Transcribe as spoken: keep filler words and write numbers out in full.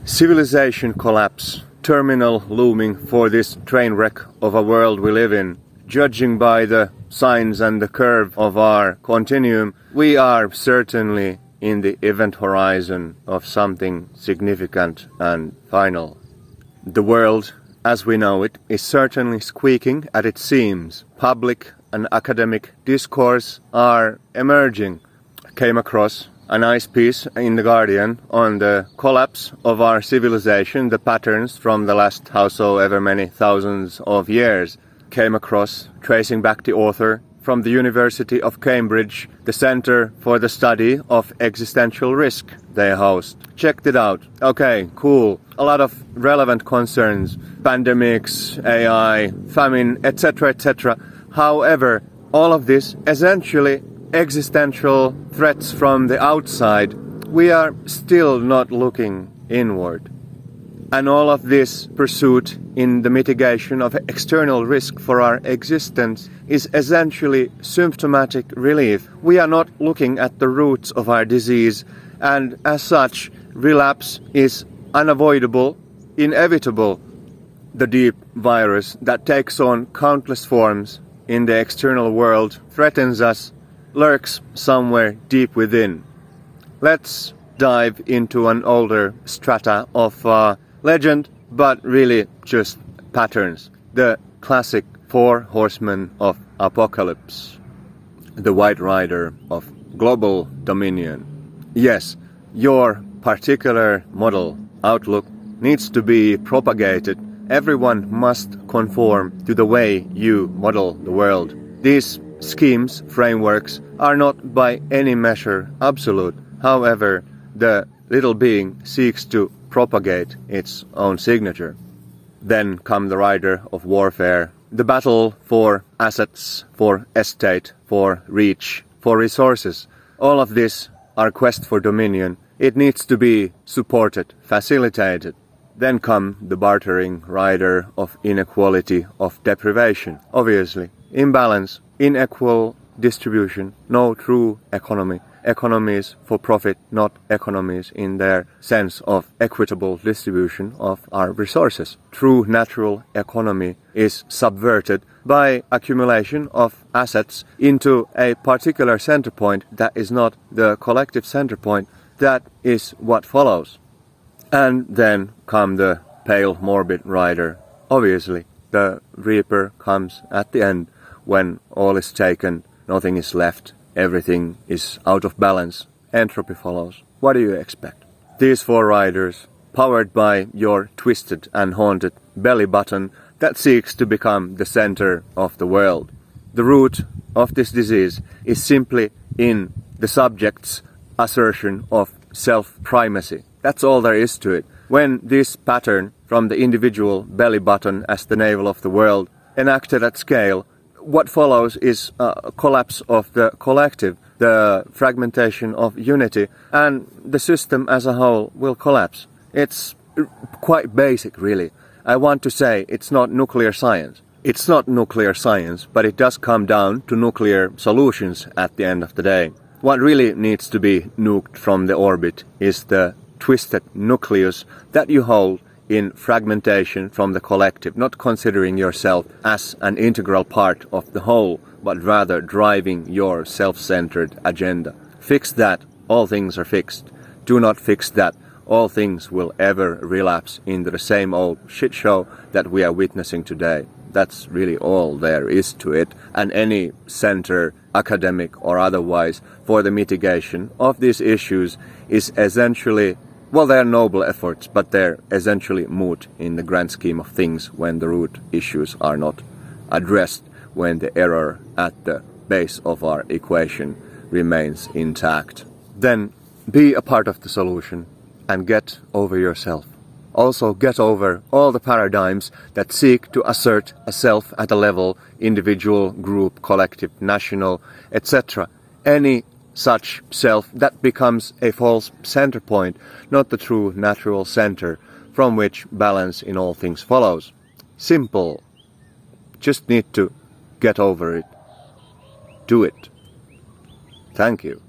Civilization collapse, terminal looming for this train wreck of a world we live in. Judging by the signs and the curve of our continuum, we are certainly in the event horizon of something significant and final. The world, as we know it, is certainly squeaking at its seams. Public and academic discourse are emerging. I came across a nice piece in The Guardian on the collapse of our civilization, the patterns from the last howsoever many thousands of years. Came across, tracing back the author, from the University of Cambridge, the Center for the Study of Existential Risk they host. Checked it out. Okay, cool. A lot of relevant concerns, pandemics, A I, famine, et cetera, et cetera. However, all of this essentially existential threats from the outside, we are still not looking inward. And all of this pursuit in the mitigation of external risk for our existence is essentially symptomatic relief. We are not looking at the roots of our disease, and as such, relapse is unavoidable, inevitable. The deep virus that takes on countless forms in the external world threatens us, lurks somewhere deep within. Let's dive into an older strata of uh, legend, but really just patterns. The classic four horsemen of apocalypse. The White Rider of global dominion. Yes, your particular model outlook needs to be propagated. Everyone must conform to the way you model the world. These schemes, frameworks, are not by any measure absolute. However, the little being seeks to propagate its own signature. Then come the rider of warfare, the battle for assets, for estate, for reach, for resources. All of this, our quest for dominion, it needs to be supported, facilitated. Then come the bartering rider of inequality, of deprivation. Obviously, imbalance, unequal distribution, no true economy. Economies for profit, not economies in their sense of equitable distribution of our resources. True natural economy is subverted by accumulation of assets into a particular center point that is not the collective center point. That is what follows. And then come the pale morbid rider. Obviously, the reaper comes at the end when all is taken, nothing is left, everything is out of balance, entropy follows. What do you expect? These four riders, powered by your twisted and haunted belly button that seeks to become the center of the world. The root of this disease is simply in the subject's assertion of self-primacy. That's all there is to it. When this pattern from the individual belly button as the navel of the world enacted at scale, what follows is a collapse of the collective, the fragmentation of unity, and the system as a whole will collapse. It's quite basic, really. I want to say it's not nuclear science. It's not nuclear science, but it does come down to nuclear solutions at the end of the day. What really needs to be nuked from the orbit is the twisted nucleus that you hold in fragmentation from the collective, not considering yourself as an integral part of the whole, but rather driving your self-centered agenda. Fix that, all things are fixed. Do not fix that, all things will ever relapse into the same old shit show that we are witnessing today. That's really all there is to it, and any center, academic or otherwise, for the mitigation of these issues is essentially, well, they are noble efforts, but they're essentially moot in the grand scheme of things when the root issues are not addressed, when the error at the base of our equation remains intact. Then be a part of the solution and get over yourself. Also get over all the paradigms that seek to assert a self at a level, individual, group, collective, national, et cetera. Any such self that becomes a false center point, not the true natural center from which balance in all things follows. Simple. Just need to get over it. Do it. Thank you.